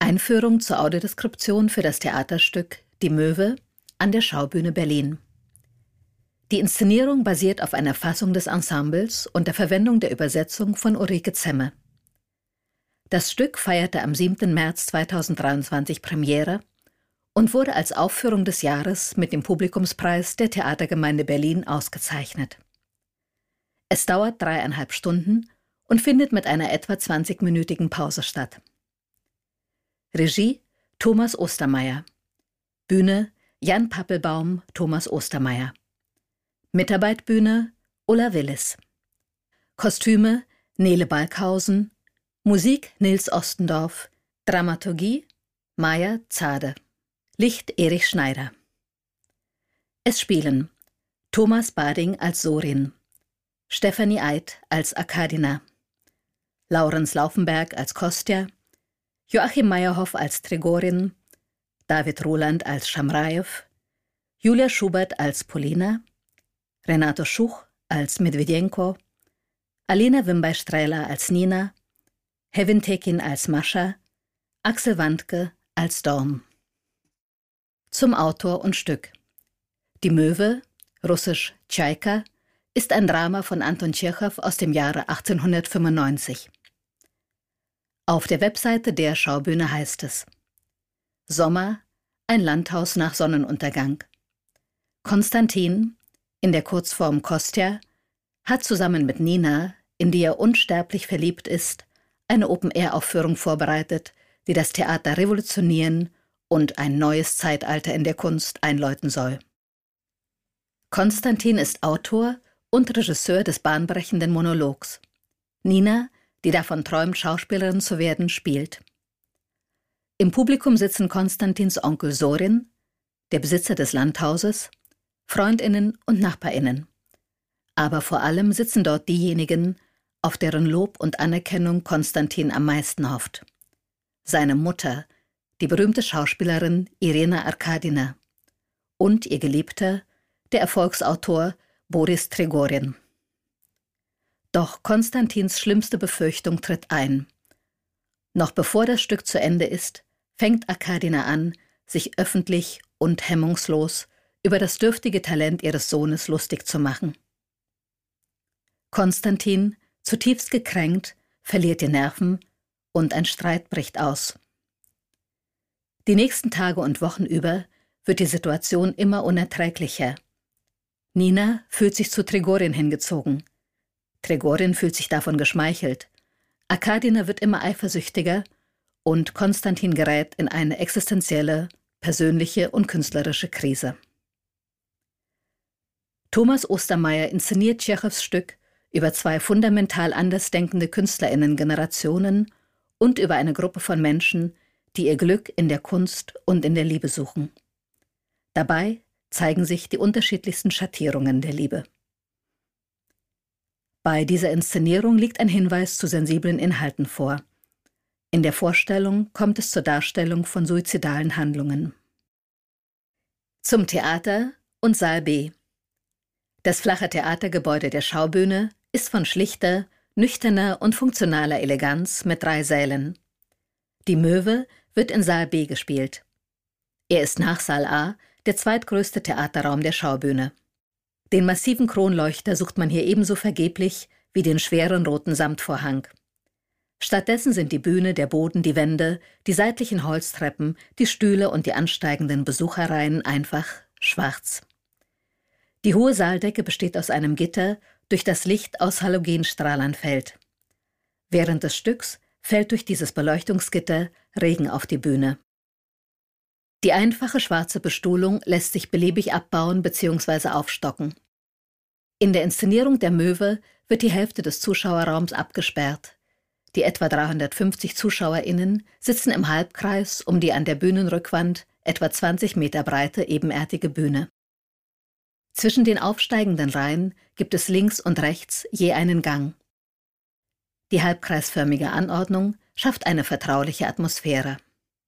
Einführung zur Audiodeskription für das Theaterstück Die Möwe an der Schaubühne Berlin. Die Inszenierung basiert auf einer Fassung des Ensembles und der Verwendung der Übersetzung von Ulrike Zemme. Das Stück feierte am 7. März 2023 Premiere und wurde als Aufführung des Jahres mit dem Publikumspreis der Theatergemeinde Berlin ausgezeichnet. Es dauert 3,5 Stunden und findet mit einer etwa 20-minütigen Pause statt. Regie Thomas Ostermeier. Bühne Jan Pappelbaum, Thomas Ostermeier. Mitarbeitbühne Ulla Willis. Kostüme Nele Balkhausen. Musik Nils Ostendorf. Dramaturgie Maja Zade. Licht Erich Schneider. Es spielen Thomas Bading als Sorin, Stefanie Eid als Arkadina, Laurenz Laufenberg als Kostja, Joachim Meyerhoff als Trigorin, David Roland als Schamrajew, Julia Schubert als Polina, Renato Schuch als Medvedenko, Alina Wimbersträhler als Nina, Hevin Tekin als Mascha, Axel Wandke als Dorn. Zum Autor und Stück. Die Möwe, russisch Tschaika, ist ein Drama von Anton Tschechow aus dem Jahre 1895. Auf der Webseite der Schaubühne heißt es: Sommer, ein Landhaus nach Sonnenuntergang. Konstantin, in der Kurzform Kostja, hat zusammen mit Nina, in die er unsterblich verliebt ist, eine Open-Air-Aufführung vorbereitet, die das Theater revolutionieren und ein neues Zeitalter in der Kunst einläuten soll. Konstantin ist Autor und Regisseur des bahnbrechenden Monologs. Nina, die davon träumt, Schauspielerin zu werden, spielt. Im Publikum sitzen Konstantins Onkel Sorin, der Besitzer des Landhauses, Freundinnen und Nachbarinnen. Aber vor allem sitzen dort diejenigen, auf deren Lob und Anerkennung Konstantin am meisten hofft. Seine Mutter, die berühmte Schauspielerin Irina Arkadina, und ihr Geliebter, der Erfolgsautor Boris Trigorin. Doch Konstantins schlimmste Befürchtung tritt ein. Noch bevor das Stück zu Ende ist, fängt Arkadina an, sich öffentlich und hemmungslos über das dürftige Talent ihres Sohnes lustig zu machen. Konstantin, zutiefst gekränkt, verliert die Nerven und ein Streit bricht aus. Die nächsten Tage und Wochen über wird die Situation immer unerträglicher. Nina fühlt sich zu Trigorin hingezogen. Trigorin fühlt sich davon geschmeichelt. Arkadina wird immer eifersüchtiger und Konstantin gerät in eine existenzielle, persönliche und künstlerische Krise. Thomas Ostermeier inszeniert Tschechows Stück über zwei fundamental andersdenkende KünstlerInnen-Generationen und über eine Gruppe von Menschen, die ihr Glück in der Kunst und in der Liebe suchen. Dabei zeigen sich die unterschiedlichsten Schattierungen der Liebe. Bei dieser Inszenierung liegt ein Hinweis zu sensiblen Inhalten vor. In der Vorstellung kommt es zur Darstellung von suizidalen Handlungen. Zum Theater und Saal B. Das flache Theatergebäude der Schaubühne ist von schlichter, nüchterner und funktionaler Eleganz mit 3 Sälen. Die Möwe wird in Saal B gespielt. Er ist nach Saal A der zweitgrößte Theaterraum der Schaubühne. Den massiven Kronleuchter sucht man hier ebenso vergeblich wie den schweren roten Samtvorhang. Stattdessen sind die Bühne, der Boden, die Wände, die seitlichen Holztreppen, die Stühle und die ansteigenden Besucherreihen einfach schwarz. Die hohe Saaldecke besteht aus einem Gitter, durch das Licht aus Halogenstrahlern fällt. Während des Stücks fällt durch dieses Beleuchtungsgitter Regen auf die Bühne. Die einfache schwarze Bestuhlung lässt sich beliebig abbauen bzw. aufstocken. In der Inszenierung der Möwe wird die Hälfte des Zuschauerraums abgesperrt. Die etwa 350 ZuschauerInnen sitzen im Halbkreis um die an der Bühnenrückwand etwa 20 Meter breite ebenerdige Bühne. Zwischen den aufsteigenden Reihen gibt es links und rechts je einen Gang. Die halbkreisförmige Anordnung schafft eine vertrauliche Atmosphäre.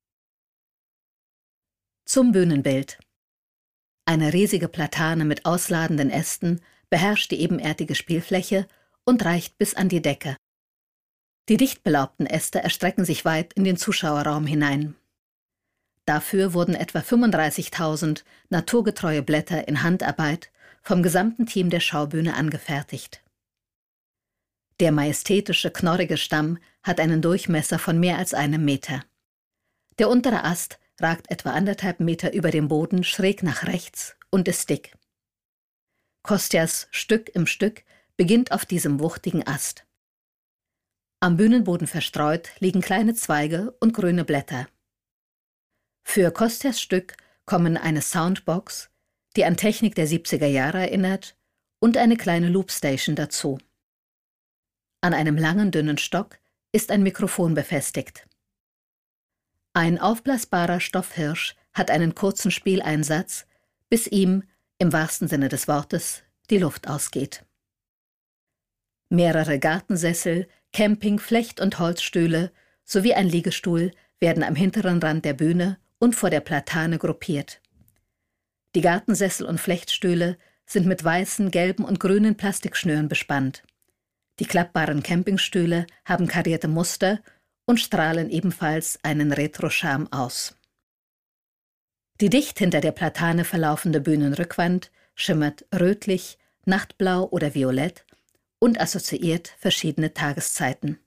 Zum Bühnenbild. Eine riesige Platane mit ausladenden Ästen beherrscht die ebenerdige Spielfläche und reicht bis an die Decke. Die dicht belaubten Äste erstrecken sich weit in den Zuschauerraum hinein. Dafür wurden etwa 35.000 naturgetreue Blätter in Handarbeit vom gesamten Team der Schaubühne angefertigt. Der majestätische, knorrige Stamm hat einen Durchmesser von mehr als 1 Meter. Der untere Ast ragt etwa 1,5 Meter über dem Boden schräg nach rechts und ist dick. Kostjas Stück im Stück beginnt auf diesem wuchtigen Ast. Am Bühnenboden verstreut liegen kleine Zweige und grüne Blätter. Für Kostjas Stück kommen eine Soundbox, die an Technik der 70er Jahre erinnert, und eine kleine Loopstation dazu. An einem langen, dünnen Stock ist ein Mikrofon befestigt. Ein aufblasbarer Stoffhirsch hat einen kurzen Spieleinsatz, bis ihm, im wahrsten Sinne des Wortes, die Luft ausgeht. Mehrere Gartensessel, Camping-, Flecht- und Holzstühle sowie ein Liegestuhl werden am hinteren Rand der Bühne und vor der Platane gruppiert. Die Gartensessel und Flechtstühle sind mit weißen, gelben und grünen Plastikschnüren bespannt. Die klappbaren Campingstühle haben karierte Muster und strahlen ebenfalls einen Retro-Charme aus. Die dicht hinter der Platane verlaufende Bühnenrückwand schimmert rötlich, nachtblau oder violett und assoziiert verschiedene Tageszeiten.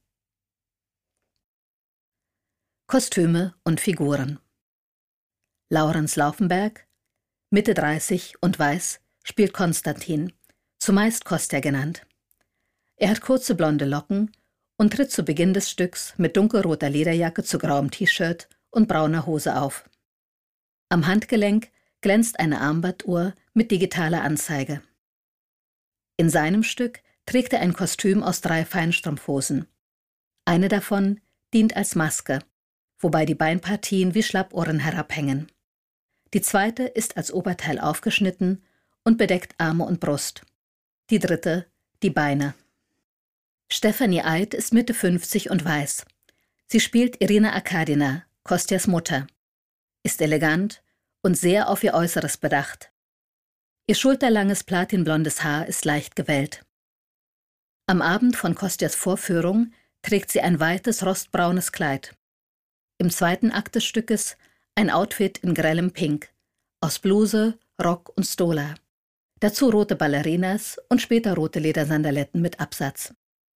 Kostüme und Figuren. Laurens Laufenberg, Mitte 30 und weiß, spielt Konstantin, zumeist Kostja genannt. Er hat kurze blonde Locken und tritt zu Beginn des Stücks mit dunkelroter Lederjacke zu grauem T-Shirt und brauner Hose auf. Am Handgelenk glänzt eine Armbanduhr mit digitaler Anzeige. In seinem Stück trägt er ein Kostüm aus 3 Feinstrumpfhosen. Eine davon dient als Maske, wobei die Beinpartien wie Schlappohren herabhängen. Die zweite ist als Oberteil aufgeschnitten und bedeckt Arme und Brust. Die dritte die Beine. Stefanie Eid ist Mitte 50 und weiß. Sie spielt Irina Arkadina, Kostjas Mutter, ist elegant und sehr auf ihr Äußeres bedacht. Ihr schulterlanges platinblondes Haar ist leicht gewellt. Am Abend von Kostjas Vorführung trägt sie ein weites rostbraunes Kleid. Im zweiten Akt des Stückes ein Outfit in grellem Pink, aus Bluse, Rock und Stola. Dazu rote Ballerinas und später rote Ledersandaletten mit Absatz.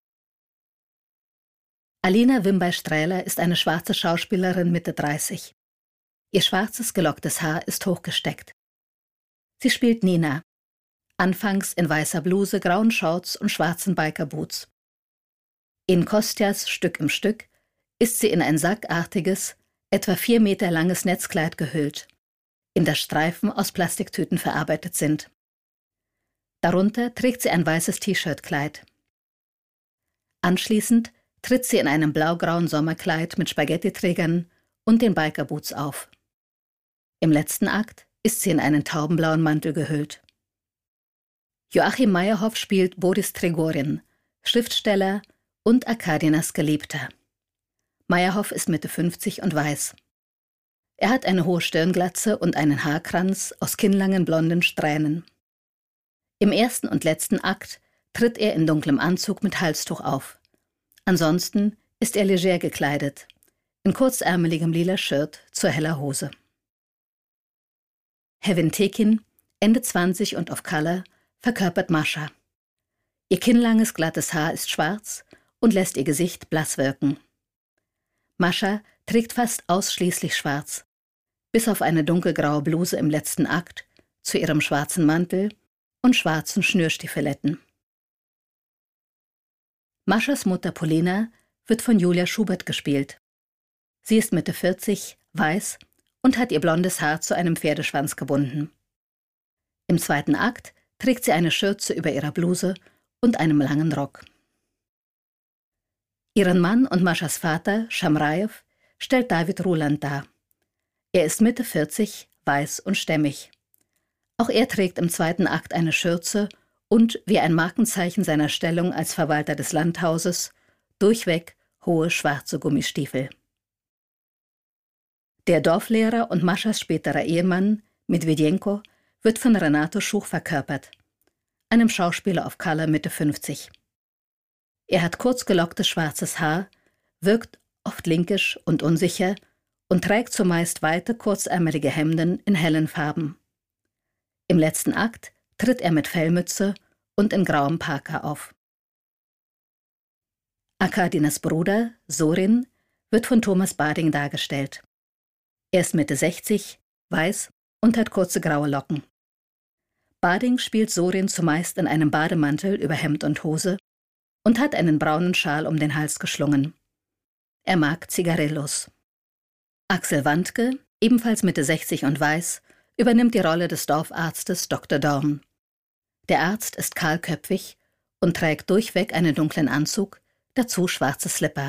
Alina Wimberg-Strähler ist eine schwarze Schauspielerin Mitte 30. Ihr schwarzes, gelocktes Haar ist hochgesteckt. Sie spielt Nina, anfangs in weißer Bluse, grauen Shorts und schwarzen Bikerboots. In Kostjas Stück im Stück ist sie in ein sackartiges, etwa 4 Meter langes Netzkleid gehüllt, in das Streifen aus Plastiktüten verarbeitet sind. Darunter trägt sie ein weißes T-Shirt-Kleid. Anschließend tritt sie in einem blaugrauen Sommerkleid mit Spaghettiträgern und den Bikerboots auf. Im letzten Akt ist sie in einen taubenblauen Mantel gehüllt. Joachim Meyerhoff spielt Boris Trigorin, Schriftsteller und Arkadinas Geliebter. Meyerhoff ist Mitte 50 und weiß. Er hat eine hohe Stirnglatze und einen Haarkranz aus kinnlangen blonden Strähnen. Im ersten und letzten Akt tritt er in dunklem Anzug mit Halstuch auf. Ansonsten ist er leger gekleidet, in kurzärmeligem lila Shirt zur heller Hose. Hevin Tekin, Ende 20 und auf Color, verkörpert Mascha. Ihr kinnlanges, glattes Haar ist schwarz und lässt ihr Gesicht blass wirken. Mascha trägt fast ausschließlich schwarz, bis auf eine dunkelgraue Bluse im letzten Akt, zu ihrem schwarzen Mantel und schwarzen Schnürstiefeletten. Maschas Mutter Polina wird von Julia Schubert gespielt. Sie ist Mitte 40, weiß und hat ihr blondes Haar zu einem Pferdeschwanz gebunden. Im zweiten Akt trägt sie eine Schürze über ihrer Bluse und einem langen Rock. Ihren Mann und Maschas Vater, Shamrajew, stellt David Ruland dar. Er ist Mitte 40, weiß und stämmig. Auch er trägt im zweiten Akt eine Schürze und, wie ein Markenzeichen seiner Stellung als Verwalter des Landhauses, durchweg hohe schwarze Gummistiefel. Der Dorflehrer und Maschas späterer Ehemann, Medvedjenko, wird von Renato Schuch verkörpert, einem Schauspieler auf Color Mitte 50. Er hat kurz gelocktes schwarzes Haar, wirkt oft linkisch und unsicher und trägt zumeist weite, kurzärmelige Hemden in hellen Farben. Im letzten Akt tritt er mit Fellmütze und in grauem Parker auf. Akadinas Bruder, Sorin, wird von Thomas Bading dargestellt. Er ist Mitte 60, weiß und hat kurze graue Locken. Bading spielt Sorin zumeist in einem Bademantel über Hemd und Hose und hat einen braunen Schal um den Hals geschlungen. Er mag Zigarillos. Axel Wandke, ebenfalls Mitte 60 und weiß, übernimmt die Rolle des Dorfarztes Dr. Dorn. Der Arzt ist kahlköpfig und trägt durchweg einen dunklen Anzug, dazu schwarze Slipper.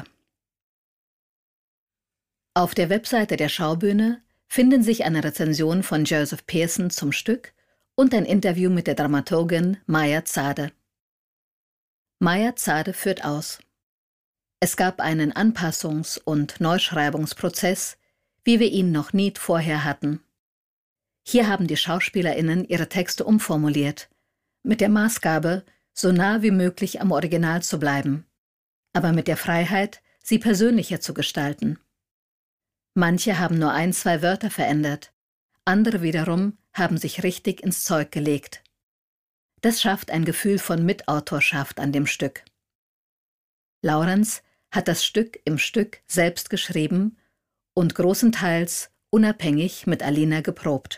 Auf der Webseite der Schaubühne finden sich eine Rezension von Joseph Pearson zum Stück und ein Interview mit der Dramaturgin Maya Zade. Maya Zade führt aus: Es gab einen Anpassungs- und Neuschreibungsprozess, wie wir ihn noch nie vorher hatten. Hier haben die SchauspielerInnen ihre Texte umformuliert, mit der Maßgabe, so nah wie möglich am Original zu bleiben, aber mit der Freiheit, sie persönlicher zu gestalten. Manche haben nur 1, 2 Wörter verändert, andere wiederum haben sich richtig ins Zeug gelegt. Das schafft ein Gefühl von Mitautorschaft an dem Stück. Laurenz hat das Stück im Stück selbst geschrieben und großenteils unabhängig mit Alina geprobt.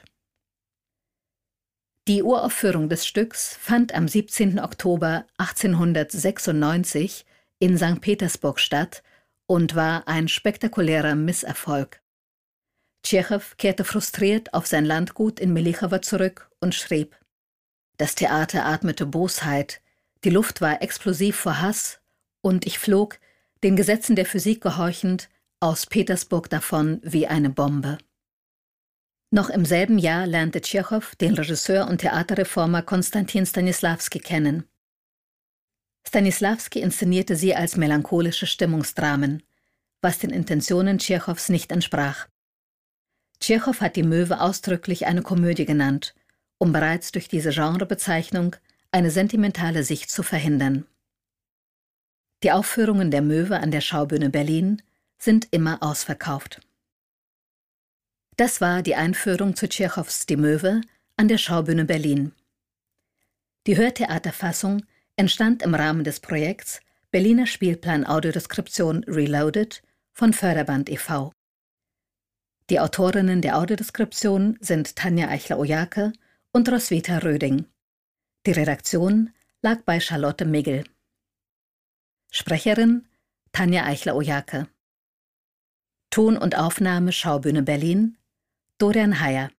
Die Uraufführung des Stücks fand am 17. Oktober 1896 in St. Petersburg statt und war ein spektakulärer Misserfolg. Tschechow kehrte frustriert auf sein Landgut in Melichowo zurück und schrieb: Das Theater atmete Bosheit, die Luft war explosiv vor Hass und ich flog, den Gesetzen der Physik gehorchend, aus Petersburg davon wie eine Bombe. Noch im selben Jahr lernte Tschechow den Regisseur und Theaterreformer Konstantin Stanisławski kennen. Stanisławski inszenierte sie als melancholische Stimmungsdramen, was den Intentionen Tschechows nicht entsprach. Tschechow hat die Möwe ausdrücklich eine Komödie genannt, um bereits durch diese Genrebezeichnung eine sentimentale Sicht zu verhindern. Die Aufführungen der Möwe an der Schaubühne Berlin sind immer ausverkauft. Das war die Einführung zu Tschechows Die Möwe an der Schaubühne Berlin. Die Hörtheaterfassung entstand im Rahmen des Projekts Berliner Spielplan Audiodeskription Reloaded von Förderband e.V. Die Autorinnen der Audiodeskription sind Tanja Eichler-Ojake und Roswitha Röding. Die Redaktion lag bei Charlotte Migl. Sprecherin Tanja Eichler-Ojake. Ton und Aufnahme Schaubühne Berlin Dorian Heyer.